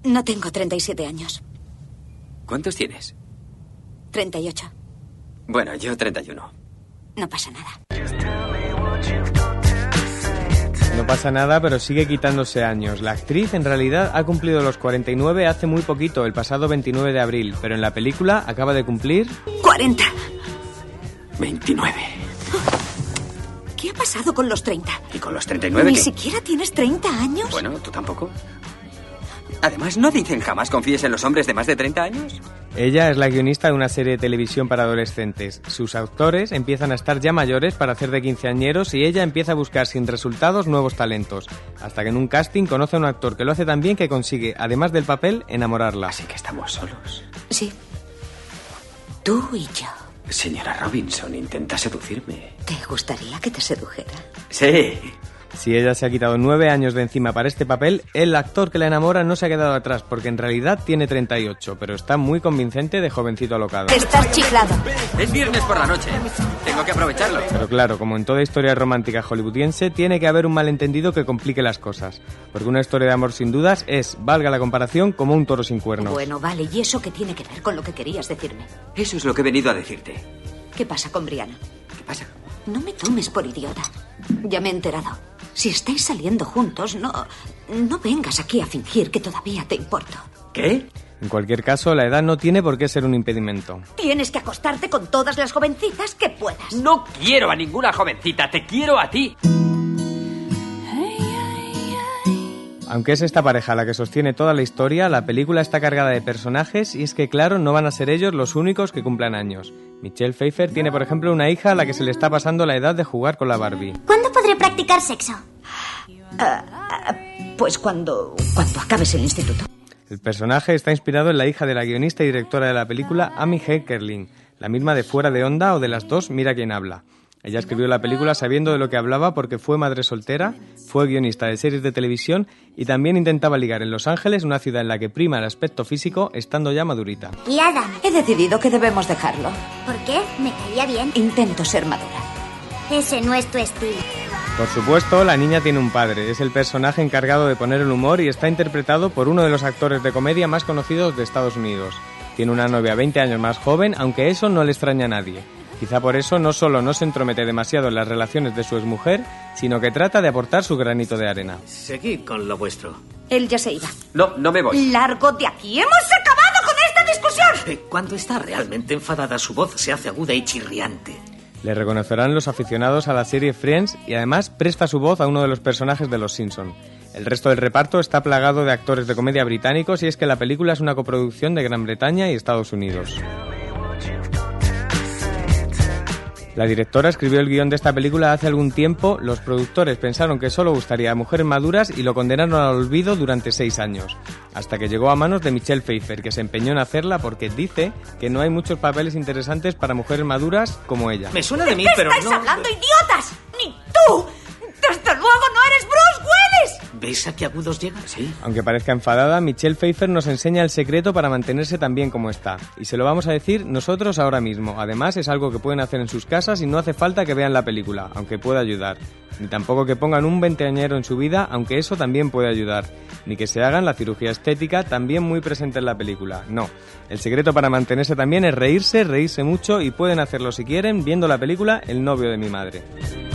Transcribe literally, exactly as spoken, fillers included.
No tengo treinta y siete años. ¿Cuántos tienes? treinta y ocho. Bueno, yo treinta y uno. No pasa nada. No pasa nada, pero sigue quitándose años. La actriz, en realidad, ha cumplido los cuarenta y nueve hace muy poquito, el pasado veintinueve de abril, pero en la película acaba de cumplir... cuarenta. veintinueve. ¿Qué ha pasado con los treinta? ¿Y con los treinta y nueve ¿Ni qué? siquiera tienes treinta años? Bueno, ¿tú tampoco? Además, ¿no dicen jamás confíes en los hombres de más de treinta años? Ella es la guionista de una serie de televisión para adolescentes. Sus actores empiezan a estar ya mayores para hacer de quinceañeros y ella empieza a buscar sin resultados nuevos talentos. Hasta que en un casting conoce a un actor que lo hace tan bien que consigue, además del papel, enamorarla. Así que estamos solos. Sí. Tú y yo. Señora Robinson, intenta seducirme. ¿Te gustaría que te sedujera? Sí. Si ella se ha quitado nueve años de encima para este papel, el actor que la enamora no se ha quedado atrás, porque en realidad tiene treinta y ocho, pero está muy convincente de jovencito alocado. Estás chiflado. Es viernes por la noche. Tengo que aprovecharlo. Pero claro, como en toda historia romántica hollywoodiense, tiene que haber un malentendido que complique las cosas. Porque una historia de amor sin dudas es, valga la comparación, como un toro sin cuernos. Bueno, vale, ¿y eso qué tiene que ver con lo que querías decirme? Eso es lo que he venido a decirte. ¿Qué pasa con Brianna? ¿Qué pasa? No me tomes por idiota. Ya me he enterado. Si estáis saliendo juntos, no, no vengas aquí a fingir que todavía te importo. ¿Qué? En cualquier caso, la edad no tiene por qué ser un impedimento. Tienes que acostarte con todas las jovencitas que puedas. No quiero a ninguna jovencita, te quiero a ti. Aunque es esta pareja la que sostiene toda la historia, la película está cargada de personajes y es que, claro, no van a ser ellos los únicos que cumplan años. Michelle Pfeiffer tiene, por ejemplo, una hija a la que se le está pasando la edad de jugar con la Barbie. ¿Cuándo podré practicar sexo? Uh, uh, pues cuando, cuando acabes el instituto. El personaje está inspirado en la hija de la guionista y directora de la película, Amy Heckerling, la misma de Fuera de Onda o de las dos, Mira quién habla. Ella escribió la película sabiendo de lo que hablaba porque fue madre soltera, fue guionista de series de televisión y también intentaba ligar en Los Ángeles, una ciudad en la que prima el aspecto físico, estando ya madurita. ¿Y Adam? He decidido que debemos dejarlo. ¿Por qué? Me caía bien. Intento ser madura. Ese no es tu estilo. Por supuesto, la niña tiene un padre, es el personaje encargado de poner el humor y está interpretado por uno de los actores de comedia más conocidos de Estados Unidos. Tiene una novia veinte años más joven, aunque eso no le extraña a nadie. Quizá por eso no solo no se entromete demasiado en las relaciones de su exmujer, sino que trata de aportar su granito de arena. Seguid con lo vuestro. Él ya se iba. No, no me voy. ¡Largo de aquí! ¡Hemos acabado con esta discusión! Eh, Cuando está realmente enfadada, su voz se hace aguda y chirriante. Le reconocerán los aficionados a la serie Friends y además presta su voz a uno de los personajes de Los Simpson. El resto del reparto está plagado de actores de comedia británicos y es que la película es una coproducción de Gran Bretaña y Estados Unidos. La directora escribió el guión de esta película hace algún tiempo. Los productores pensaron que solo gustaría a mujeres maduras y lo condenaron al olvido durante seis años, hasta que llegó a manos de Michelle Pfeiffer, que se empeñó en hacerla porque dice que no hay muchos papeles interesantes para mujeres maduras como ella. Me suena de mí, pero ¿Qué estáis no... hablando, idiotas? ¡Ni tú! ¡Desde luego no eres Bruce Willis! ¿Ves a qué agudos llegan? Sí. Aunque parezca enfadada, Michelle Pfeiffer nos enseña el secreto para mantenerse tan bien como está. Y se lo vamos a decir nosotros ahora mismo. Además, es algo que pueden hacer en sus casas y no hace falta que vean la película, aunque pueda ayudar. Ni tampoco que pongan un veinteañero en su vida, aunque eso también puede ayudar. Ni que se hagan la cirugía estética, también muy presente en la película. No. El secreto para mantenerse también es reírse, reírse mucho y pueden hacerlo si quieren viendo la película El novio de mi madre.